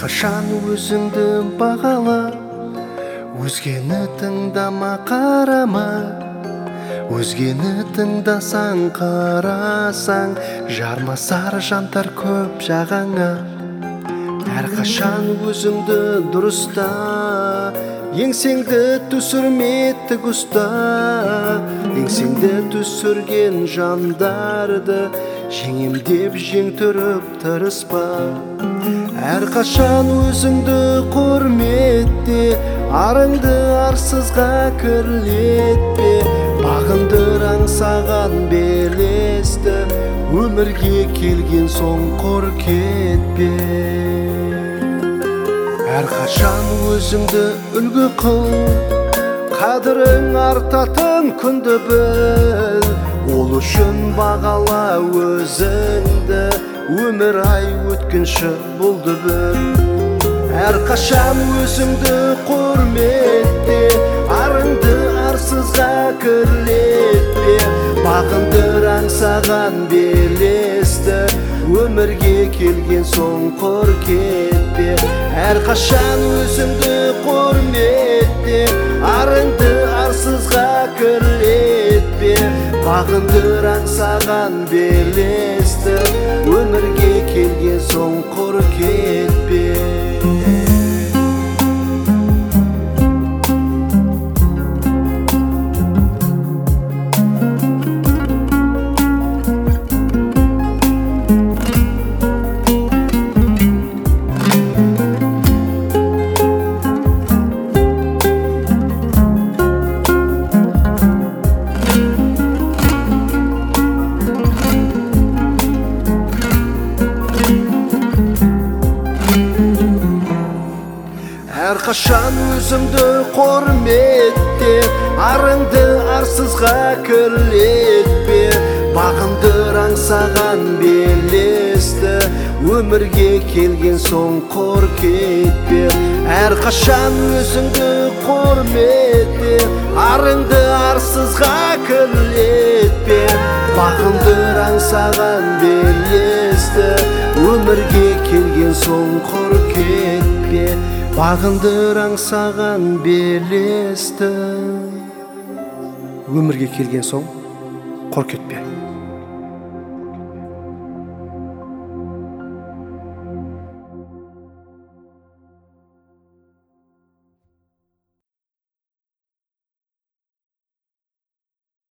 әрқашан өзіңді бағала, өзгені тыңдама, қарама. Өзгені тыңдасаң, қарасаң, жармасар жандар көп жағаңа. Әрқашан өзіңді дұрыста, еңсеңді түсірме тік ұста. Еңсеңді түсірген жандарды жеңем деп жең түріп тырыспа. Әрқашан өзіңді құрметте, арыңды арсызға кірлетпе. Бағынdır аңсаған белесті, өмірге келген соң құр кетпе. Әрқашан өзіңді үлгі қыл, қадірің артатын күнді біл. Ол үшін бағала өзіңді, өмір ай өткінші бұлды біл. Әрқашан өзіңді құрметте, арыңды арсызға кірлетпе. Бағынdır аңсаған белесті, өмірге келген соң құр кетпе. Әрқашан өзіңді құрметте, арыңды арсызға кірлетпе. Бағынdır аңсаған белесті, өмірге келген соң құр кетпе. Әрқашан өзіңді құрметте, арыңды арсызға кірлетпе. Бағынdır аңсаған белесті, өмірге келген соң құр кетпе. Әрқашан өзіңді құрметте, арыңды арсызға кірлетпе. Бағынdır аңсаған белесті, өмірге келген соң құр кетпе. Бағынdır аңсаған белесті, өмірге келген соң құр кетпе.